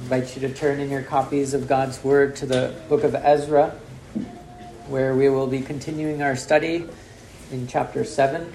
invite you to turn in your copies of God's Word to the book of Ezra, where we will be continuing our study in chapter 7.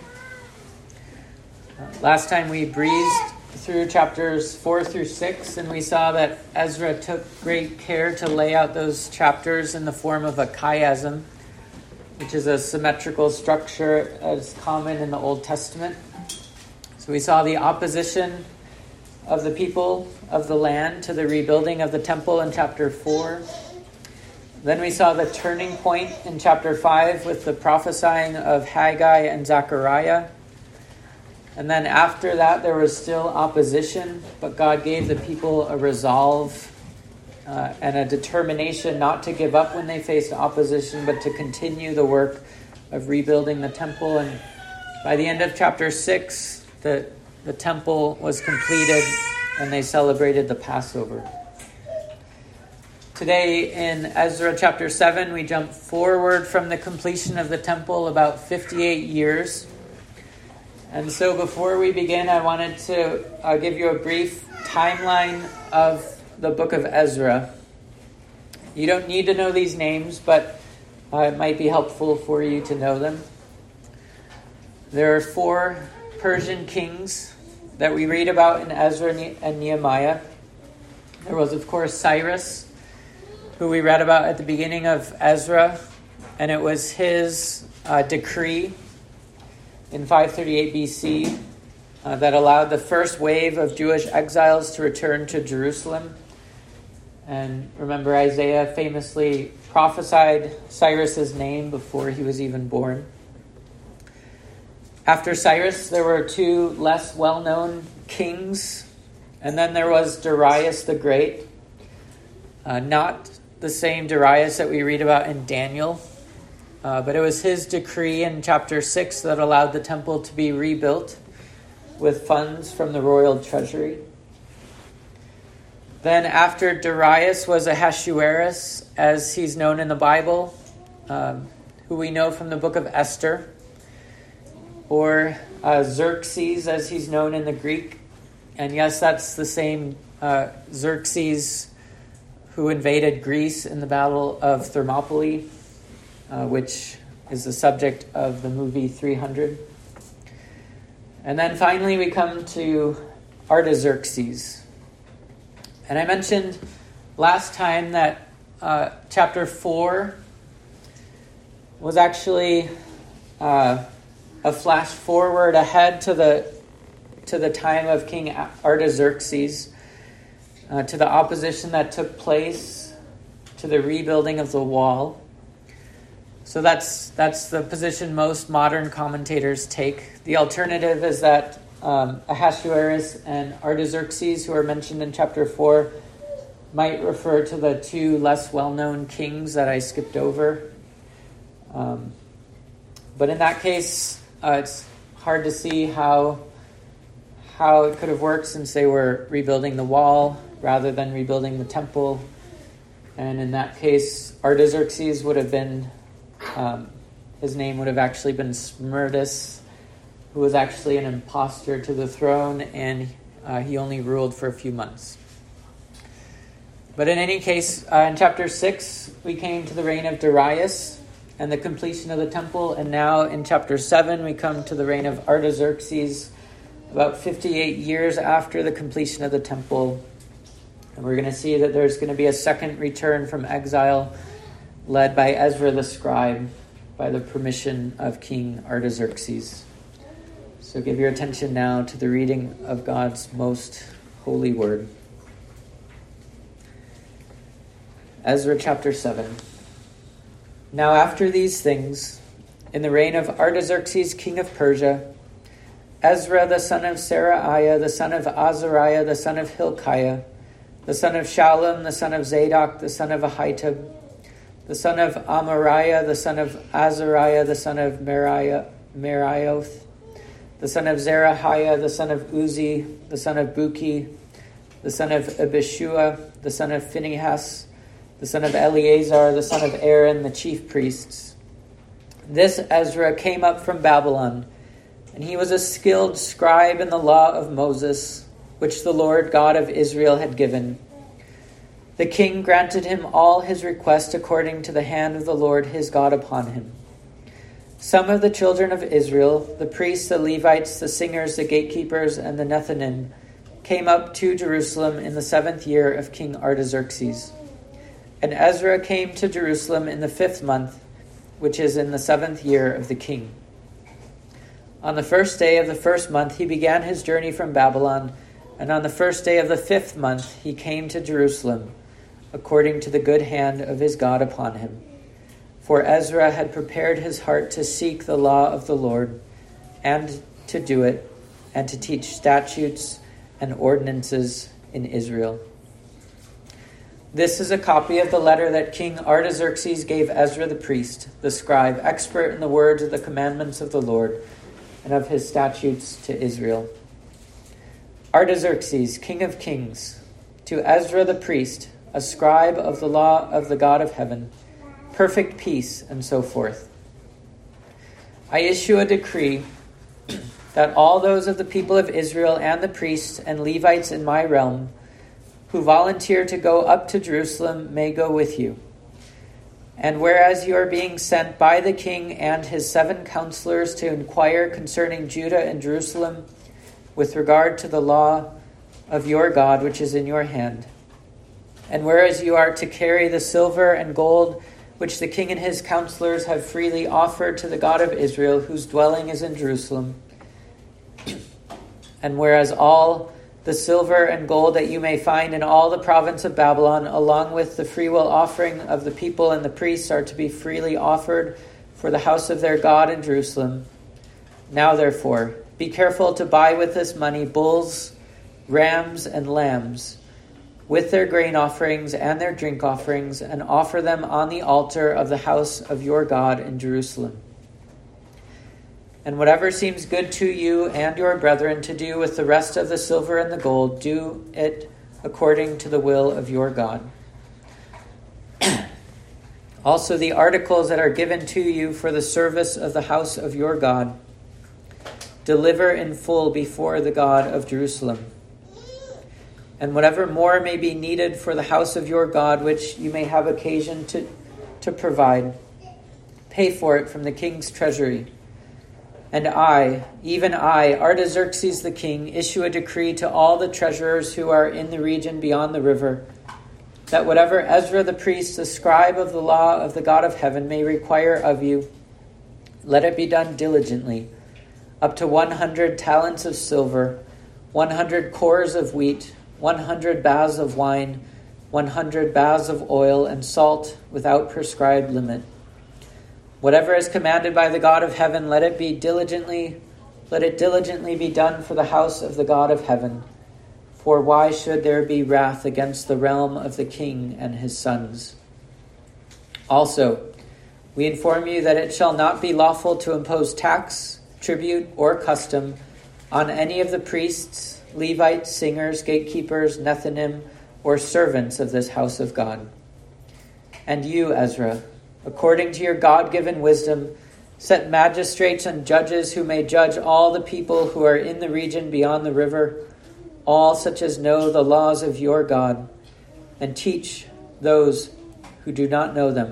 Last time we breezed through chapters 4 through 6, and we saw that Ezra took great care to lay out those chapters in the form of a chiasm, which is a symmetrical structure as common in the Old Testament. So we saw the opposition of the people of the land to the rebuilding of the temple in chapter 4. Then we saw the turning point in chapter 5 with the prophesying of Haggai and Zechariah. And then after that, there was still opposition, but God gave the people a resolve and a determination not to give up when they faced opposition, but to continue the work of rebuilding the temple. And by the end of chapter 6, the temple was completed and they celebrated the Passover. Today in Ezra chapter 7, we jump forward from the completion of the temple about 58 years. And so before we begin, I wanted to give you a brief timeline of the book of Ezra. You don't need to know these names, but it might be helpful for you to know them. There are 4 Persian kings that we read about in Ezra and Nehemiah. There was, of course, Cyrus, who we read about at the beginning of Ezra, and it was his decree in 538 BC that allowed the first wave of Jewish exiles to return to Jerusalem. And remember, Isaiah famously prophesied Cyrus's name before he was even born. After Cyrus, there were 2 less well-known kings, and then there was Darius the Great. Not the same Darius that we read about in Daniel, but it was his decree in chapter 6 that allowed the temple to be rebuilt with funds from the royal treasury. Then after Darius was Ahasuerus, as he's known in the Bible, who we know from the book of Esther, or Xerxes, as he's known in the Greek. And yes, that's the same Xerxes who invaded Greece in the Battle of Thermopylae, which is the subject of the movie 300. And then finally we come to Artaxerxes. And I mentioned last time that chapter 4 was actually a flash forward ahead to the time of King Artaxerxes, to the opposition that took place to the rebuilding of the wall. So that's the position most modern commentators take. The alternative is that Ahasuerus and Artaxerxes, who are mentioned in chapter 4, might refer to the 2 less well-known kings that I skipped over. But in that case, it's hard to see how it could have worked, since they were rebuilding the wall rather than rebuilding the temple. And in that case, Artaxerxes would have been, his name would have actually been Smerdis, who was actually an imposter to the throne, and he only ruled for a few months. But in any case, in chapter 6, we came to the reign of Darius and the completion of the temple. And now in chapter 7, we come to the reign of Artaxerxes, about 58 years after the completion of the temple. And we're going to see that there's going to be a second return from exile led by Ezra the scribe by the permission of King Artaxerxes. So give your attention now to the reading of God's most holy word. Ezra chapter 7. Now after these things, in the reign of Artaxerxes, king of Persia, Ezra the son of Seraiah, the son of Azariah, the son of Hilkiah, the son of Shallum, the son of Zadok, the son of Ahitub, the son of Amariah, the son of Azariah, the son of Merioth, the son of Zerahiah, the son of Uzi, the son of Buki, the son of Abishua, the son of Phinehas, the son of Eleazar, the son of Aaron, the chief priests. This Ezra came up from Babylon, and he was a skilled scribe in the law of Moses, which the Lord God of Israel had given. The king granted him all his request according to the hand of the Lord his God upon him. Some of the children of Israel, the priests, the Levites, the singers, the gatekeepers, and the Nethinim, came up to Jerusalem in the 7th year of King Artaxerxes. And Ezra came to Jerusalem in the 5th month, which is in the 7th year of the king. On the 1st day of the 1st month he began his journey from Babylon, and on the 1st day of the 5th month he came to Jerusalem, according to the good hand of his God upon him. For Ezra had prepared his heart to seek the law of the Lord, and to do it, and to teach statutes and ordinances in Israel. This is a copy of the letter that King Artaxerxes gave Ezra the priest, the scribe, expert in the words of the commandments of the Lord, and of his statutes to Israel. Artaxerxes, king of kings, to Ezra the priest, a scribe of the law of the God of heaven, perfect peace, and so forth. I issue a decree that all those of the people of Israel and the priests and Levites in my realm who volunteer to go up to Jerusalem may go with you. And whereas you are being sent by the king and his 7 counselors to inquire concerning Judah and Jerusalem with regard to the law of your God which is in your hand, and whereas you are to carry the silver and gold which the king and his counselors have freely offered to the God of Israel, whose dwelling is in Jerusalem, and whereas all the silver and gold that you may find in all the province of Babylon, along with the freewill offering of the people and the priests, are to be freely offered for the house of their God in Jerusalem. Now, therefore, be careful to buy with this money bulls, rams, and lambs, with their grain offerings and their drink offerings, and offer them on the altar of the house of your God in Jerusalem. And whatever seems good to you and your brethren to do with the rest of the silver and the gold, do it according to the will of your God. Also the articles that are given to you for the service of the house of your God, deliver in full before the God of Jerusalem. And whatever more may be needed for the house of your God, which you may have occasion to provide, pay for it from the king's treasury. And I, even I, Artaxerxes the king, issue a decree to all the treasurers who are in the region beyond the river, that whatever Ezra the priest, the scribe of the law of the God of heaven, may require of you, let it be done diligently, up to 100 talents of silver, 100 cores of wheat, 100 baths of wine, 100 baths of oil, and salt without prescribed limit. Whatever is commanded by the God of heaven, let it diligently be done for the house of the God of heaven. For why should there be wrath against the realm of the king and his sons? Also, we inform you that it shall not be lawful to impose tax, tribute, or custom on any of the priests, Levites, singers, gatekeepers, Nethinim, or servants of this house of God. And you, Ezra, according to your God-given wisdom, set magistrates and judges who may judge all the people who are in the region beyond the river, all such as know the laws of your God, and teach those who do not know them.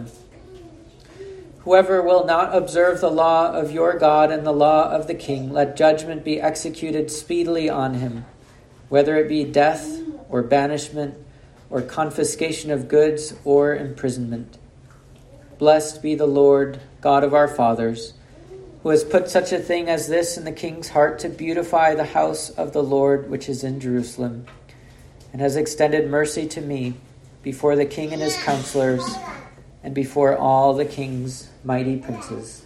Whoever will not observe the law of your God and the law of the king, let judgment be executed speedily on him, whether it be death or banishment or confiscation of goods or imprisonment. Blessed be the Lord, God of our fathers, who has put such a thing as this in the king's heart to beautify the house of the Lord which is in Jerusalem, and has extended mercy to me before the king and his counselors, and before all the king's mighty princes.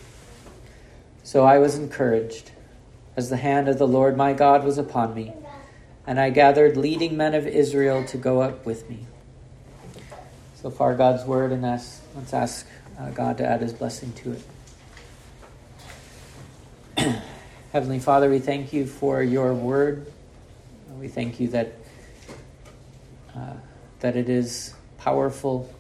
So I was encouraged, as the hand of the Lord my God was upon me, and I gathered leading men of Israel to go up with me. So far God's word, and let's ask God to add his blessing to it. Heavenly Father, we thank you for your word. We thank you that it is powerful.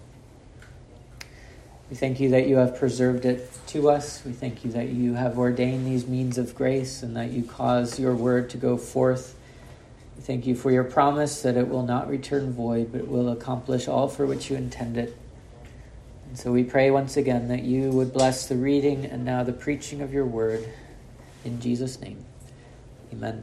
We thank you that you have preserved it to us. We thank you that you have ordained these means of grace and that you cause your word to go forth We thank you for your promise that it will not return void, but will accomplish all for which you intend it. And so we pray once again that you would bless the reading and now the preaching of your word. In Jesus' name, amen.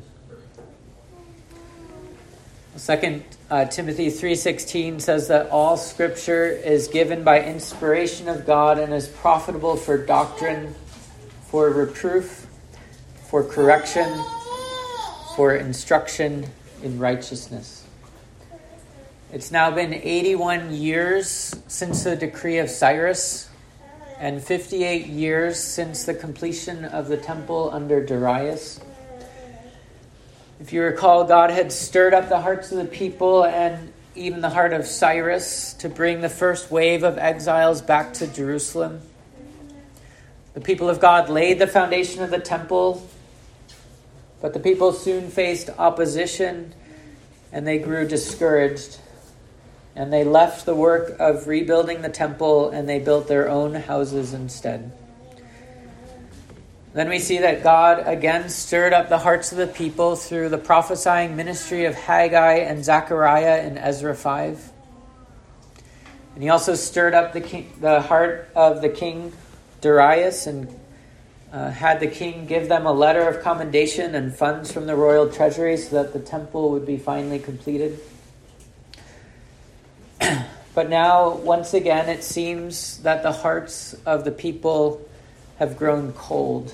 2 Timothy 3:16 says that all Scripture is given by inspiration of God and is profitable for doctrine, for reproof, for correction, for instruction in righteousness. It's now been 81 years since the decree of Cyrus and 58 years since the completion of the temple under Darius. If you recall, God had stirred up the hearts of the people and even the heart of Cyrus to bring the first wave of exiles back to Jerusalem. The people of God laid the foundation of the temple, but the people soon faced opposition and they grew discouraged. And they left the work of rebuilding the temple and they built their own houses instead. Then we see that God again stirred up the hearts of the people through the prophesying ministry of Haggai and Zechariah in Ezra 5. And he also stirred up the heart of the king Darius and had the king give them a letter of commendation and funds from the royal treasury so that the temple would be finally completed. But now, once again, it seems that the hearts of the people have grown cold.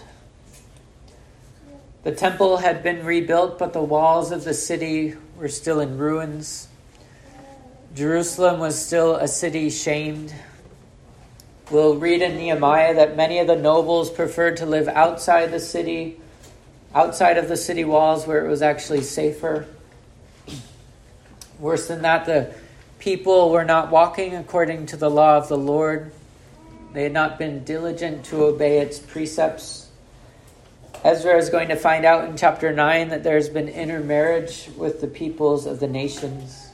The temple had been rebuilt, but the walls of the city were still in ruins. Jerusalem was still a city shamed. We'll read in Nehemiah that many of the nobles preferred to live outside of the city walls where it was actually safer. Worse than that, the people were not walking according to the law of the Lord. They had not been diligent to obey its precepts. Ezra is going to find out in chapter 9 that there's been intermarriage with the peoples of the nations.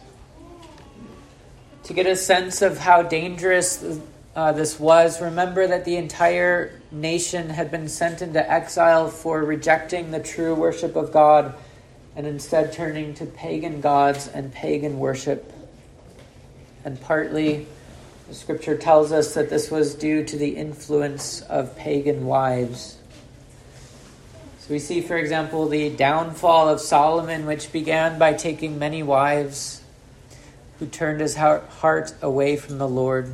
To get a sense of how dangerous this was, remember that the entire nation had been sent into exile for rejecting the true worship of God and instead turning to pagan gods and pagan worship. And partly, the scripture tells us that this was due to the influence of pagan wives. So we see, for example, the downfall of Solomon, which began by taking many wives, who turned his heart away from the Lord.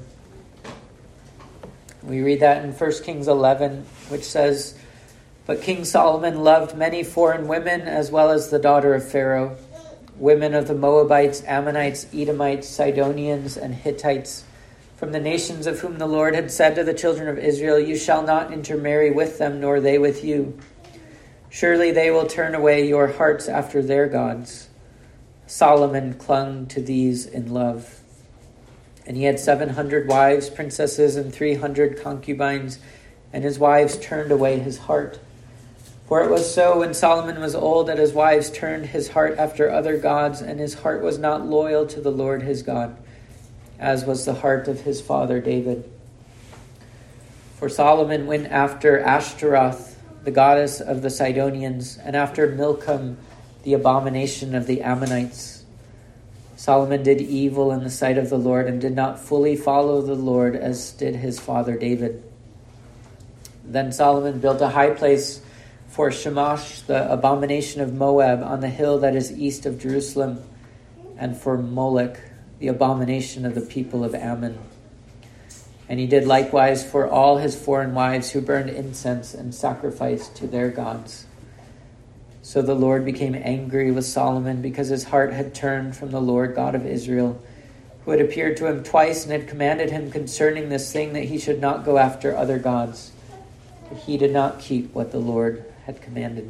We read that in 1 Kings 11, which says, "But King Solomon loved many foreign women, as well as the daughter of Pharaoh, women of the Moabites, Ammonites, Edomites, Sidonians, and Hittites, from the nations of whom the Lord had said to the children of Israel, 'You shall not intermarry with them, nor they with you. Surely they will turn away your hearts after their gods.' Solomon clung to these in love. And he had 700 wives, princesses, and 300 concubines, and his wives turned away his heart. For it was so when Solomon was old that his wives turned his heart after other gods, and his heart was not loyal to the Lord his God, as was the heart of his father David. For Solomon went after Ashtaroth, the goddess of the Sidonians, and after Milcom, the abomination of the Ammonites. Solomon did evil in the sight of the Lord and did not fully follow the Lord as did his father David. Then Solomon built a high place for Shamash, the abomination of Moab, on the hill that is east of Jerusalem, and for Molech, the abomination of the people of Ammon. And he did likewise for all his foreign wives who burned incense and sacrificed to their gods. So the Lord became angry with Solomon because his heart had turned from the Lord God of Israel, who had appeared to him twice and had commanded him concerning this thing that he should not go after other gods. But he did not keep what the Lord had commanded.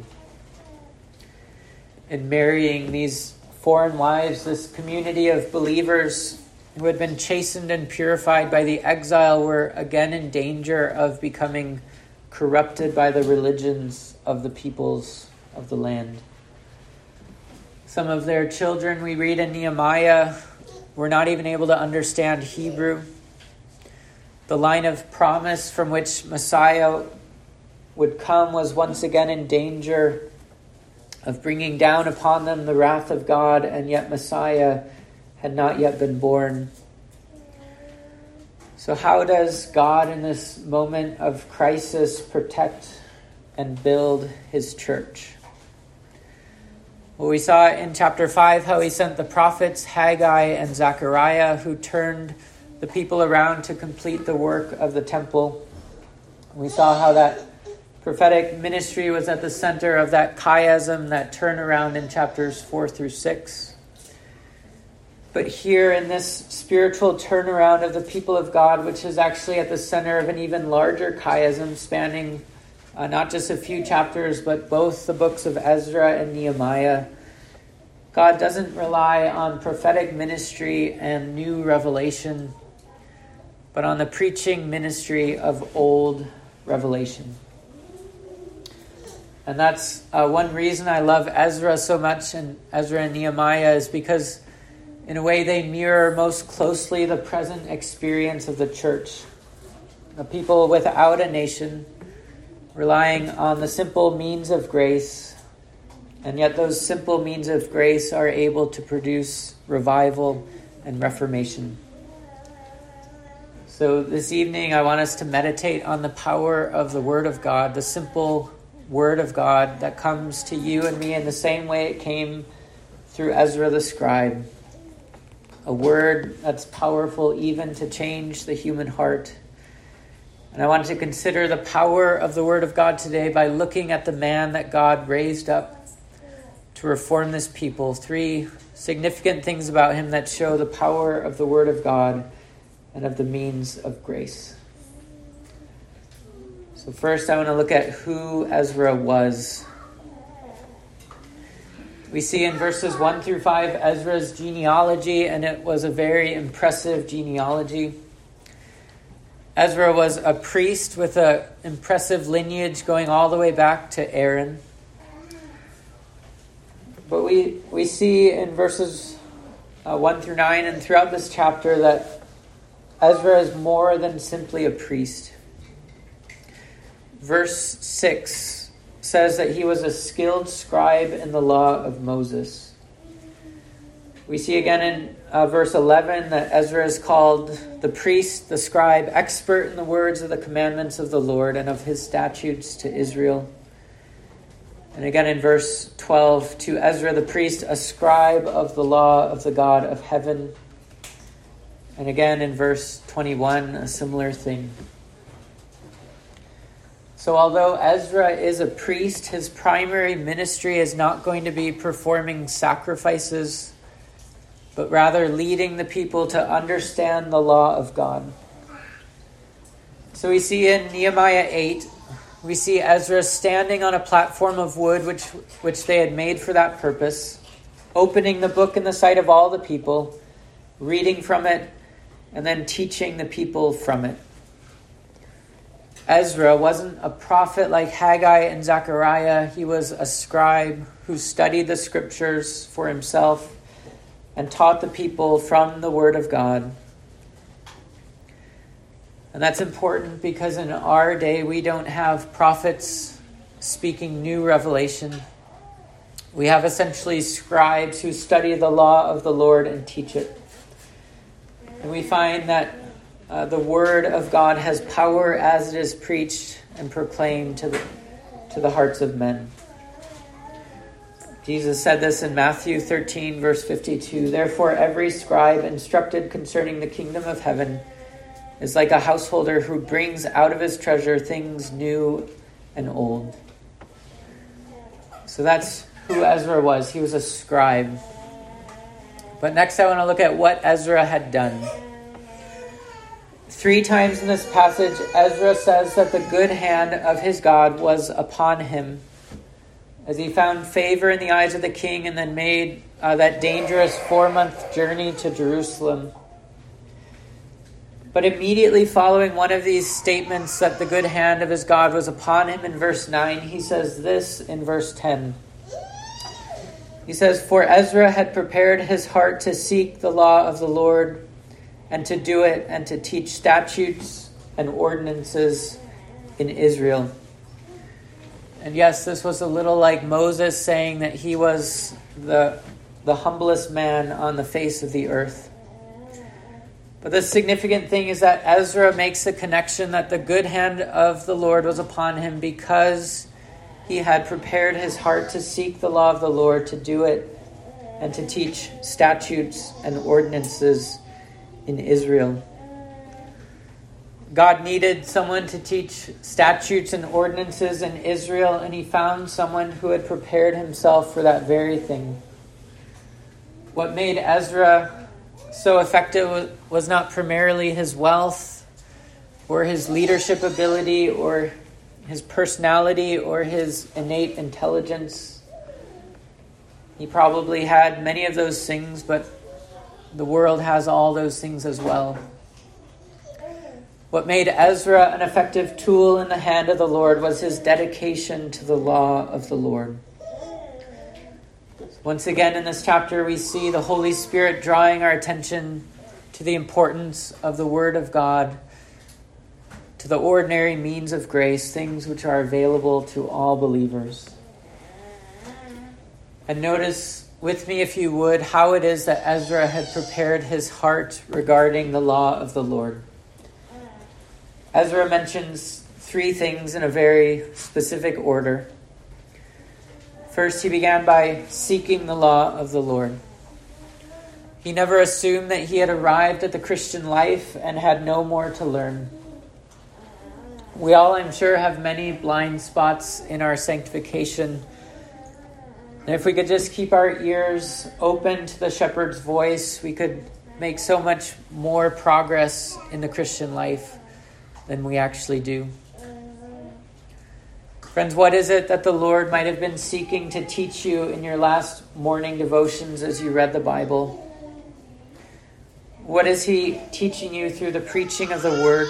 In marrying these foreign wives, this community of believers who had been chastened and purified by the exile were again in danger of becoming corrupted by the religions of the peoples of the land. Some of their children, we read in Nehemiah, were not even able to understand Hebrew. The line of promise from which Messiah would come was once again in danger of bringing down upon them the wrath of God, and yet Messiah had not yet been born. So how does God in this moment of crisis protect and build his church? Well, we saw in chapter 5 how he sent the prophets Haggai and Zechariah, who turned the people around to complete the work of the temple. We saw how that prophetic ministry was at the center of that chiasm, that turnaround in chapters 4 through 6. But here in this spiritual turnaround of the people of God, which is actually at the center of an even larger chiasm spanning not just a few chapters, but both the books of Ezra and Nehemiah, God doesn't rely on prophetic ministry and new revelation, but on the preaching ministry of old revelation. And that's one reason I love Ezra so much, and Ezra and Nehemiah, is because in a way they mirror most closely the present experience of the church. A people without a nation, relying on the simple means of grace, and yet those simple means of grace are able to produce revival and reformation. So this evening I want us to meditate on the power of the Word of God, the simple Word of God that comes to you and me in the same way it came through Ezra the scribe. A word that's powerful even to change the human heart. And I want to consider the power of the Word of God today by looking at the man that God raised up to reform this people. 3 significant things about him that show the power of the Word of God and of the means of grace. So first I want to look at who Ezra was. We see in verses 1 through 5 Ezra's genealogy, and it was a very impressive genealogy. Ezra was a priest with an impressive lineage going all the way back to Aaron. But we see in verses 1 through 9 and throughout this chapter that Ezra is more than simply a priest. Verse 6 says that he was a skilled scribe in the law of Moses. We see again in verse 11 that Ezra is called the priest, the scribe, expert in the words of the commandments of the Lord and of his statutes to Israel. And again in verse 12, to Ezra the priest, a scribe of the law of the God of heaven. And again in verse 21, a similar thing. So although Ezra is a priest, his primary ministry is not going to be performing sacrifices, but rather leading the people to understand the law of God. So we see in Nehemiah 8, we see Ezra standing on a platform of wood which they had made for that purpose, opening the book in the sight of all the people, reading from it, and then teaching the people from it. Ezra wasn't a prophet like Haggai and Zechariah. He was a scribe who studied the scriptures for himself and taught the people from the Word of God. And that's important because in our day we don't have prophets speaking new revelation. We have essentially scribes who study the law of the Lord and teach it. And we find that the Word of God has power as it is preached and proclaimed to the hearts of men. Jesus said this in Matthew 13, verse 52. Therefore, every scribe instructed concerning the kingdom of heaven is like a householder who brings out of his treasure things new and old. So that's who Ezra was. He was a scribe. But next I want to look at what Ezra had done. 3 times in this passage, Ezra says that the good hand of his God was upon him as he found favor in the eyes of the king and then made that dangerous 4-month journey to Jerusalem. But immediately following one of these statements that the good hand of his God was upon him in verse 9, he says this in verse 10. He says, for Ezra had prepared his heart to seek the law of the Lord and to do it and to teach statutes and ordinances in Israel. And yes, this was a little like Moses saying that he was the humblest man on the face of the earth. But the significant thing is that Ezra makes the connection that the good hand of the Lord was upon him because he had prepared his heart to seek the law of the Lord, to do it, and to teach statutes and ordinances in Israel. God needed someone to teach statutes and ordinances in Israel, and he found someone who had prepared himself for that very thing. What made Ezra so effective was not primarily his wealth or his leadership ability or his personality or his innate intelligence. He probably had many of those things, but the world has all those things as well. What made Ezra an effective tool in the hand of the Lord was his dedication to the law of the Lord. Once again in this chapter, we see the Holy Spirit drawing our attention to the importance of the Word of God, to the ordinary means of grace, things which are available to all believers. And notice with me, if you would, how it is that Ezra had prepared his heart regarding the law of the Lord. Ezra mentions three things in a very specific order. First, he began by seeking the law of the Lord. He never assumed that he had arrived at the Christian life and had no more to learn. We all, I'm sure, have many blind spots in our sanctification. And if we could just keep our ears open to the shepherd's voice, we could make so much more progress in the Christian life than we actually do. Friends, what is it that the Lord might have been seeking to teach you in your last morning devotions as you read the Bible? What is he teaching you through the preaching of the Word?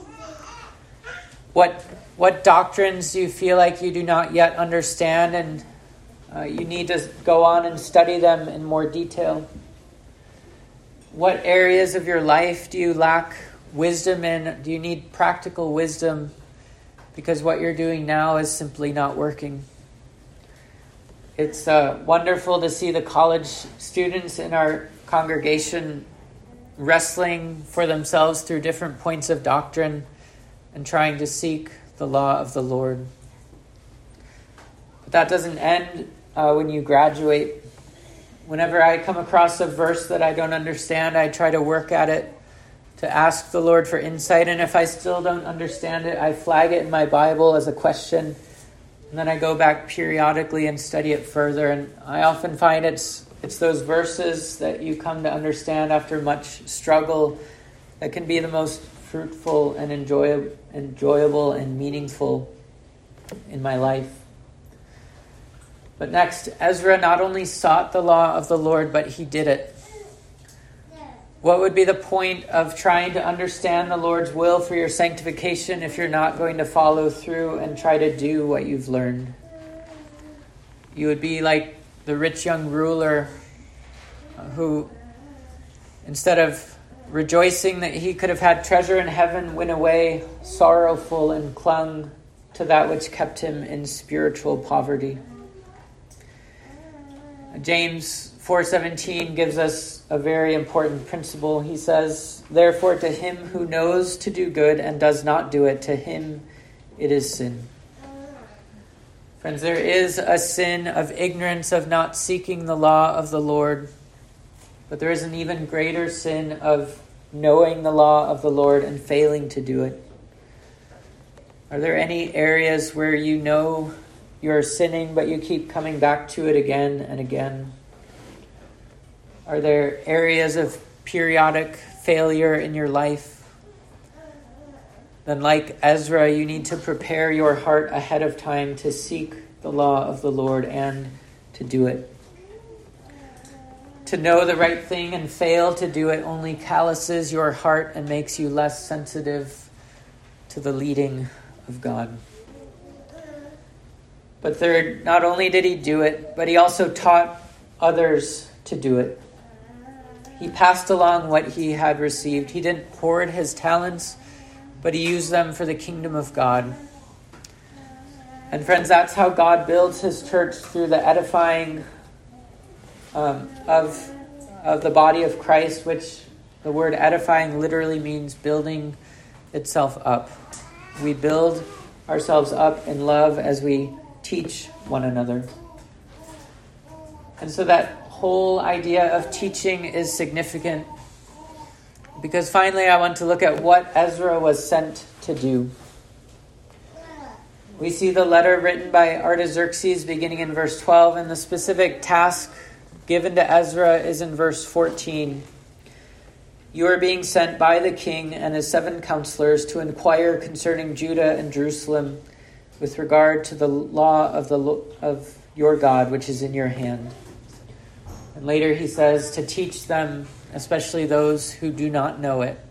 What doctrines do you feel like you do not yet understand and you need to go on and study them in more detail? What areas of your life do you lack wisdom in? Do you need practical wisdom because what you're doing now is simply not working? It's wonderful to see the college students in our congregation wrestling for themselves through different points of doctrine and trying to seek the law of the Lord. But that doesn't end when you graduate. Whenever I come across a verse that I don't understand, I try to work at it to ask the Lord for insight. And if I still don't understand it, I flag it in my Bible as a question. And then I go back periodically and study it further. And I often find it's those verses that you come to understand after much struggle that can be the most fruitful and enjoyable and meaningful in my life. But next, Ezra not only sought the law of the Lord, but he did it. What would be the point of trying to understand the Lord's will for your sanctification if you're not going to follow through and try to do what you've learned? You would be like the rich young ruler who, instead of rejoicing that he could have had treasure in heaven, went away sorrowful and clung to that which kept him in spiritual poverty. James 4:17 gives us a very important principle. He says, "Therefore to him who knows to do good and does not do it, to him it is sin." Friends, there is a sin of ignorance of not seeking the law of the Lord, but there is an even greater sin of knowing the law of the Lord and failing to do it. Are there any areas where you know you're sinning, but you keep coming back to it again and again? Are there areas of periodic failure in your life? Then, like Ezra, you need to prepare your heart ahead of time to seek the law of the Lord and to do it. To know the right thing and fail to do it only calluses your heart and makes you less sensitive to the leading of God. But third, not only did he do it, but he also taught others to do it. He passed along what he had received. He didn't hoard his talents, but he used them for the kingdom of God. And friends, that's how God builds his church, through the edifying of the body of Christ, which the word edifying literally means building itself up. We build ourselves up in love as we teach one another. And so that whole idea of teaching is significant, because finally I want to look at what Ezra was sent to do. We see the letter written by Artaxerxes beginning in verse 12, and the specific task given to Ezra is in verse 14. You are being sent by the king and his 7 counselors to inquire concerning Judah and Jerusalem with regard to the law of your God, which is in your hand. And later he says to teach them, especially those who do not know it.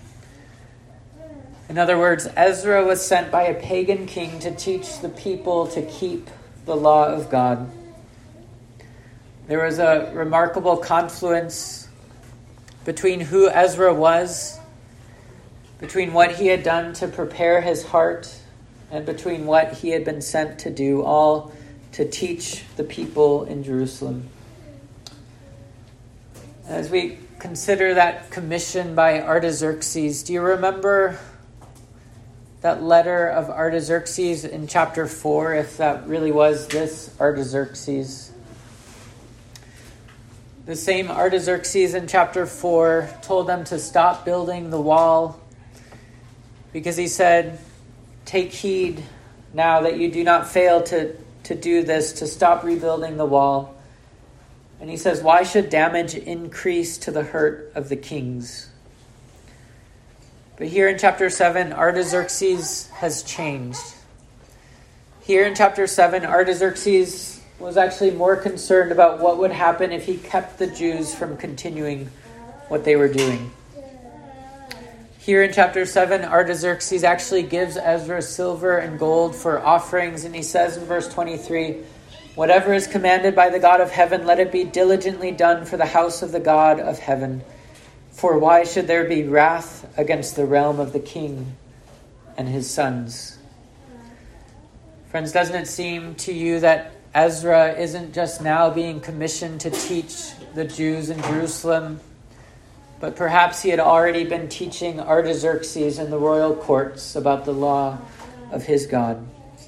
In other words, Ezra was sent by a pagan king to teach the people to keep the law of God. There was a remarkable confluence between who Ezra was, between what he had done to prepare his heart, and between what he had been sent to do, all to teach the people in Jerusalem. As we consider that commission by Artaxerxes, do you remember that letter of Artaxerxes in chapter 4, if that really was this Artaxerxes? The same Artaxerxes in chapter 4 told them to stop building the wall, because he said, take heed now that you do not fail to do this, to stop rebuilding the wall. And he says, why should damage increase to the hurt of the kings? But here in chapter 7, Artaxerxes has changed. Here in chapter 7, Artaxerxes was actually more concerned about what would happen if he kept the Jews from continuing what they were doing. Here in chapter 7, Artaxerxes actually gives Ezra silver and gold for offerings, and he says in verse 23, whatever is commanded by the God of heaven, let it be diligently done for the house of the God of heaven. For why should there be wrath against the realm of the king and his sons? Friends, doesn't it seem to you that Ezra isn't just now being commissioned to teach the Jews in Jerusalem, but perhaps he had already been teaching Artaxerxes in the royal courts about the law of his God?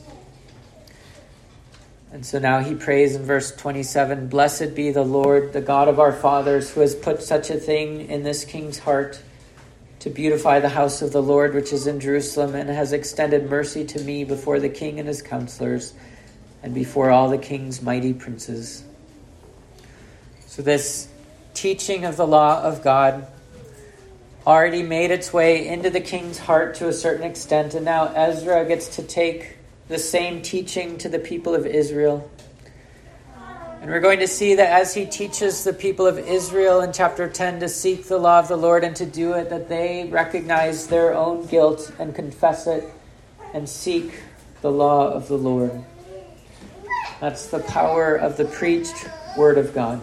And so now he prays in verse 27, blessed be the Lord, the God of our fathers, who has put such a thing in this king's heart to beautify the house of the Lord, which is in Jerusalem, and has extended mercy to me before the king and his counselors, and before all the king's mighty princes. So this teaching of the law of God already made its way into the king's heart to a certain extent, and now Ezra gets to take the same teaching to the people of Israel. And we're going to see that as he teaches the people of Israel in chapter 10 to seek the law of the Lord and to do it, that they recognize their own guilt and confess it and seek the law of the Lord. That's the power of the preached word of God.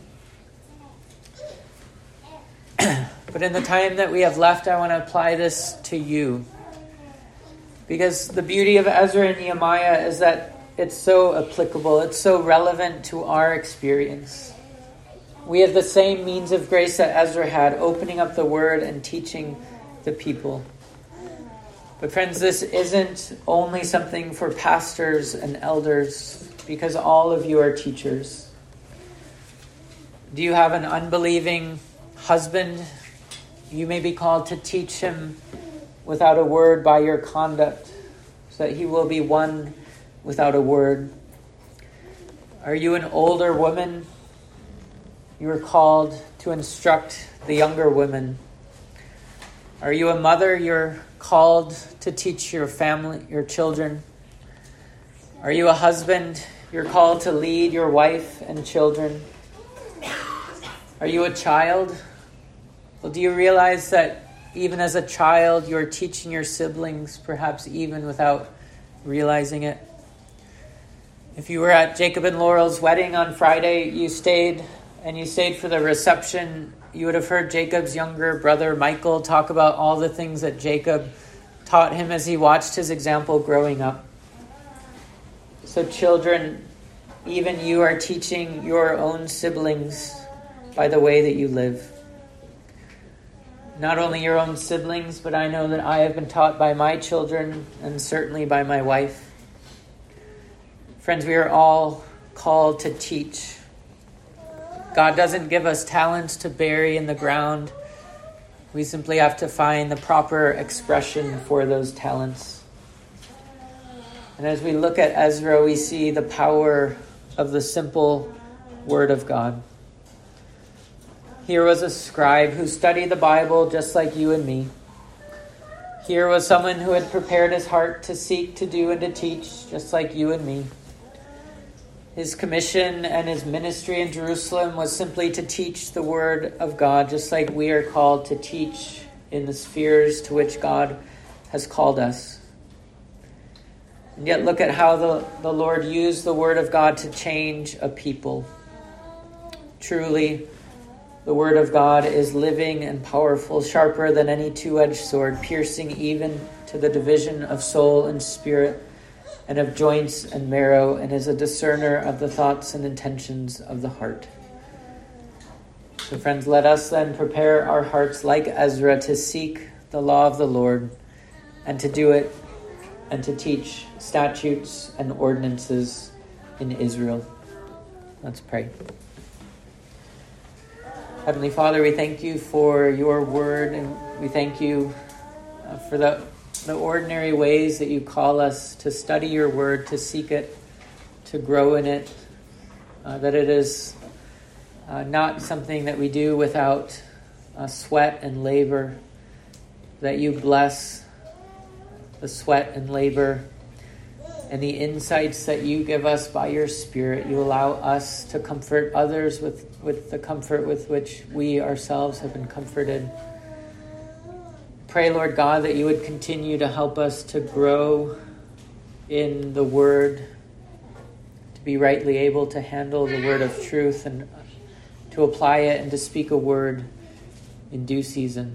But in the time that we have left, I want to apply this to you. Because the beauty of Ezra and Nehemiah is that it's so applicable, it's so relevant to our experience. We have the same means of grace that Ezra had, opening up the word and teaching the people. But friends, this isn't only something for pastors and elders, because all of you are teachers. Do you have an unbelieving husband? You may be called to teach him without a word by your conduct, so that he will be won without a word. Are you an older woman? You are called to instruct the younger women. Are you a mother? You're called to teach your family, your children. Are you a husband? You're called to lead your wife and children. Are you a child? Well, do you realize that even as a child, you're teaching your siblings, perhaps even without realizing it? If you were at Jacob and Laurel's wedding on Friday, you stayed for the reception, you would have heard Jacob's younger brother, Michael, talk about all the things that Jacob taught him as he watched his example growing up. So children, even you are teaching your own siblings by the way that you live. Not only your own siblings, but I know that I have been taught by my children and certainly by my wife. Friends, we are all called to teach. God doesn't give us talents to bury in the ground. We simply have to find the proper expression for those talents. And as we look at Ezra, we see the power of the simple Word of God. Here was a scribe who studied the Bible just like you and me. Here was someone who had prepared his heart to seek, to do, and to teach just like you and me. His commission and his ministry in Jerusalem was simply to teach the Word of God, just like we are called to teach in the spheres to which God has called us. And yet look at how the Lord used the Word of God to change a people. Truly, the Word of God is living and powerful, sharper than any two-edged sword, piercing even to the division of soul and spirit, and of joints and marrow, and is a discerner of the thoughts and intentions of the heart. So friends, let us then prepare our hearts like Ezra to seek the law of the Lord, and to do it, and to teach statutes and ordinances in Israel. Let's pray. Heavenly Father, we thank you for your word, and we thank you for the ordinary ways that you call us to study your word, to seek it, to grow in it, that it is not something that we do without sweat and labor, that you bless the sweat and labor and the insights that you give us by your Spirit. You allow us to comfort others with the comfort with which we ourselves have been comforted. Pray, Lord God, that you would continue to help us to grow in the word, to be rightly able to handle the word of truth and to apply it and to speak a word in due season.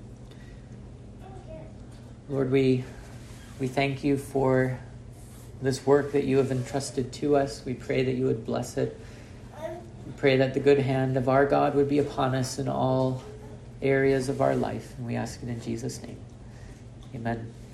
Lord, we thank you for this work that you have entrusted to us. We pray that you would bless it. We pray that the good hand of our God would be upon us in all areas of our life. And we ask it in Jesus' name. Amen.